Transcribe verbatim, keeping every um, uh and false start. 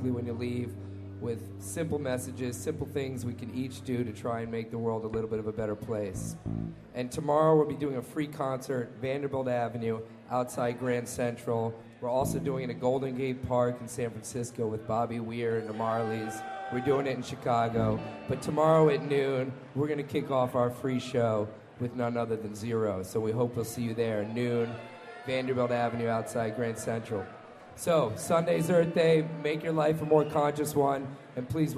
quickly when you leave with simple messages, simple things we can each do to try and make the world a little bit of a better place. And tomorrow we'll be doing a free concert, Vanderbilt Avenue, outside Grand Central. We're also doing it at Golden Gate Park in San Francisco with Bobby Weir and the Marleys. We're doing it in Chicago. But tomorrow at noon, we're going to kick off our free show with none other than Zero. So we hope we'll see you there, noon, Vanderbilt Avenue, outside Grand Central. So, Sunday's Earth Day. Make your life a more conscious one, and please